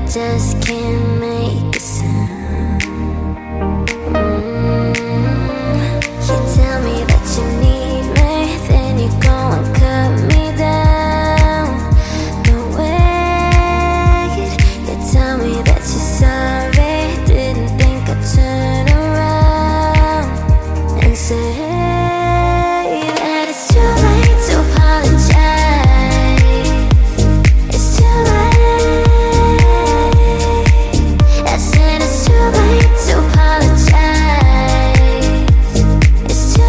just can't make a sound. You tell me that you need me, then you go and cut me down. No wait, you tell me that you're sorry, didn't think I'd turn around and say that it's too late to apologize. It's too late. I said it's too late to apologize. It's too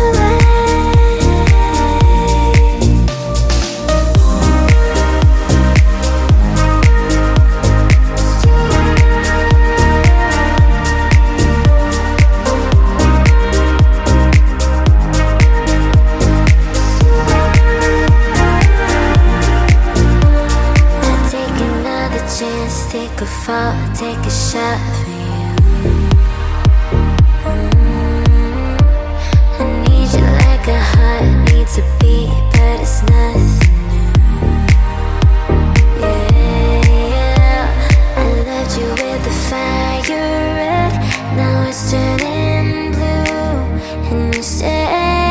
chance, take a fall, take a shot for you. I need you like a heart needs a beat, but it's nothing new. Yeah, I loved you with the fire red, now it's turning blue. And you say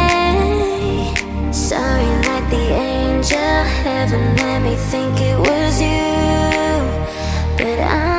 sorry like the angel, heaven let me think it was you. But